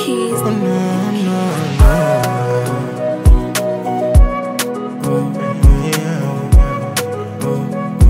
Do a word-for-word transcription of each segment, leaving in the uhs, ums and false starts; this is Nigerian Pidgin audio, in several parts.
keys. Oh, no, no, no. Oh, yeah. Oh,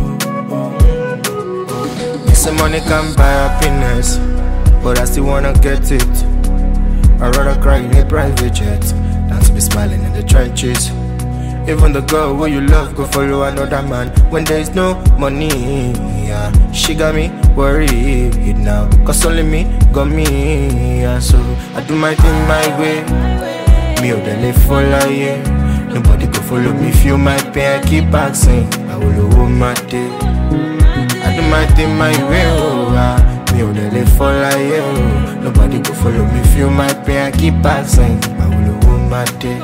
oh, oh. They say money can buy happiness, but I still wanna get it. I'd rather cry in a private jet than to be smiling in the trenches. Even the girl who you love go follow another man when there is no money. Yeah, she got me worried now, cause only me got me. Yeah, so I do my thing my way. Me or the live for life. Nobody go follow me, feel my pain. I keep asking, I will hold my day. I do my thing my way. Oh, ah. Me or the live for life. Oh. Nobody go follow me, feel my pain. I keep asking, I will hold my day.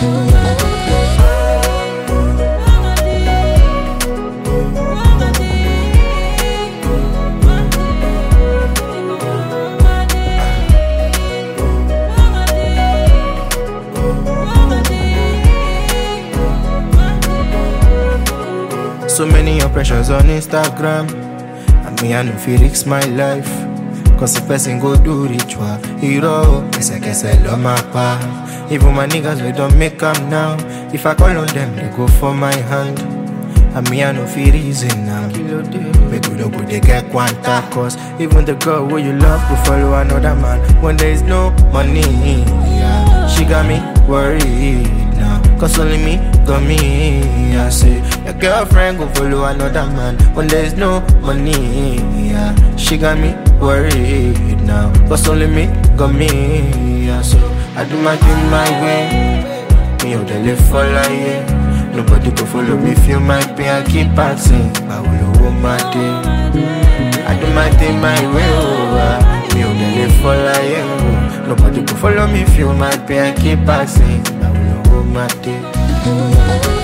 So many oppressions on Instagram, and me I no fit risk my life. Cause the person go do ritual, hero, kese kese lo mapa. Even my niggas we don't make them now. If I call on them, they go for my hand. And me I no fit reason now. Make we don't put the get quanta. Cause even the girl who you love go follow another man when there is no money. Yeah, she got me worried now, cause only me got me. I say your girlfriend go follow another man when there is no money. Yeah, she got me worried now, cause only me got me. Yeah, so I do my thing my way. Me out there live for life. Nobody go follow me, feel my pain. I keep asking, I will hold my day. I do my thing my way. Oh, ah. Me out there live for life. Oh. Nobody go follow me, feel my pain. I keep asking, I will hold my day.